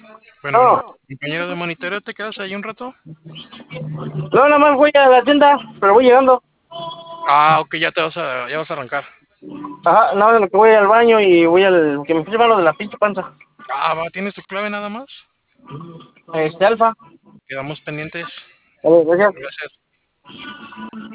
Bueno, No, compañero de monitoreo, ¿te quedas ahí un rato? no, nada más voy a la tienda, pero voy llegando. Ah, ok, ya vas a arrancar. Ajá, nada más en lo que voy al baño y voy al que me estoy llevando de la pinche panza. Ah, va, ¿tienes tu clave nada más? Alfa. Quedamos pendientes. Gracias. Gracias.